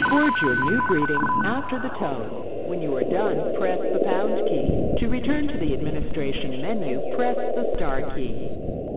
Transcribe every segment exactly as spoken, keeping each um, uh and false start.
Record your new greeting after the tone. When you are done, press the pound key. To return to the administration menu, press the star key.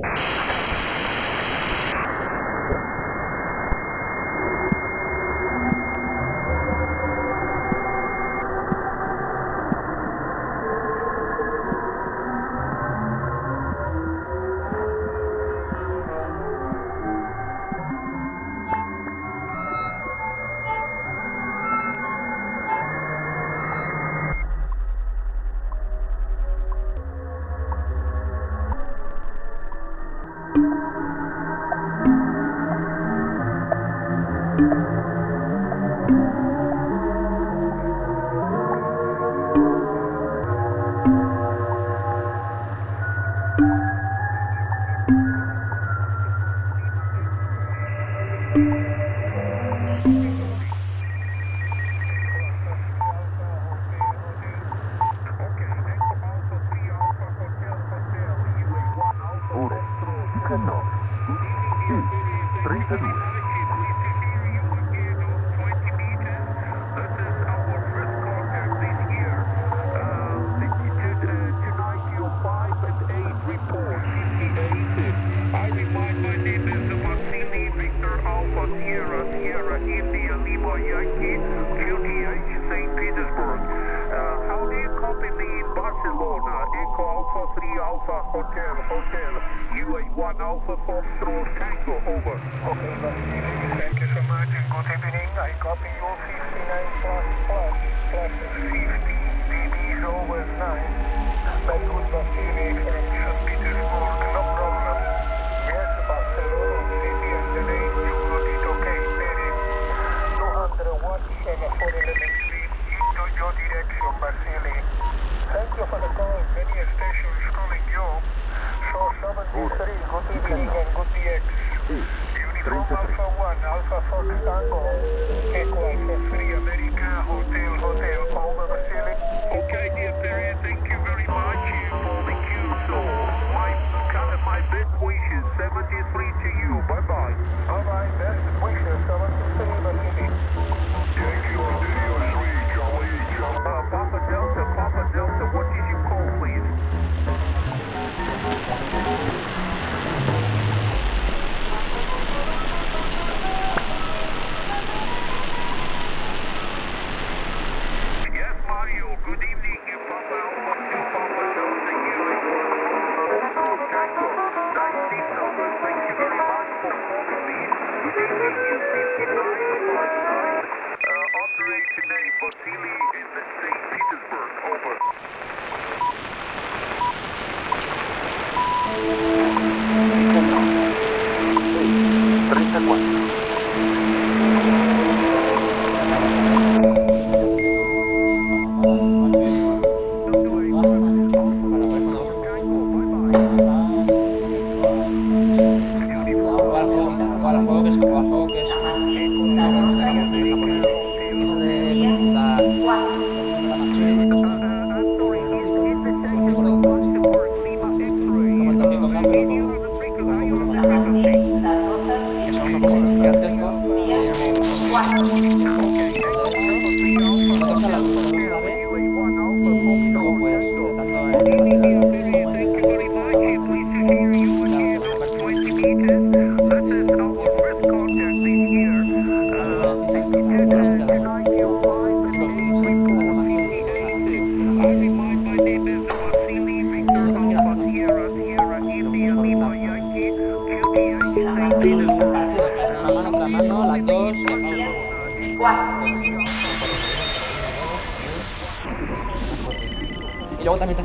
Y luego también...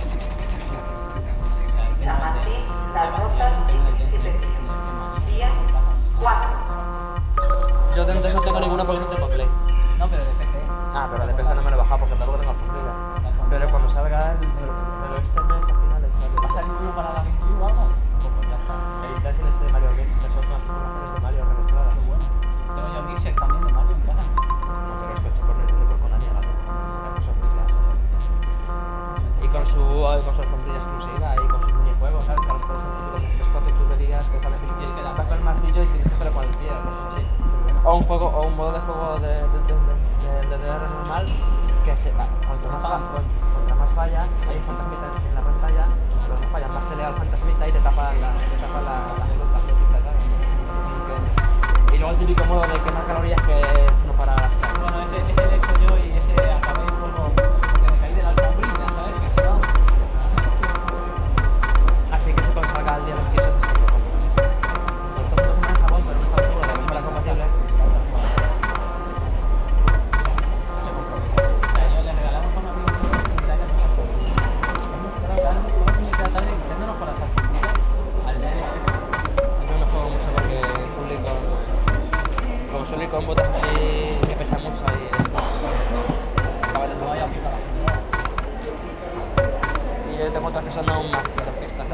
Yo de no tengo ninguna porque no tengo Play. No, pero de P C. Ah, pero de P C no me lo he bajado porque tampoco tengo Play. Pero cuando salga el, el este mes al final sale. ¿Va a salir uno para la GameCube o algo? Pues ya está. El Intel este de Mario Games, estas son las informaciones de Mario registradas. Qué bueno. Tengo yo Mixer también de Mario en casa. No, pero es que esto por el por Konami a la vez. Y con su, con su alfombrilla exclusiva y con sus minijuegos, ¿sabes? Para los típicos que tú le digas que sale Y es que la con el martillo y tienes que hacerlo con el pie o cosas así. O un juego, o un modo de juego de, de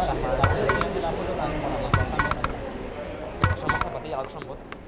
Claro, Las que la malas. posición de la foto también mola bastante. Estas son las zapatillas, las otras son botas.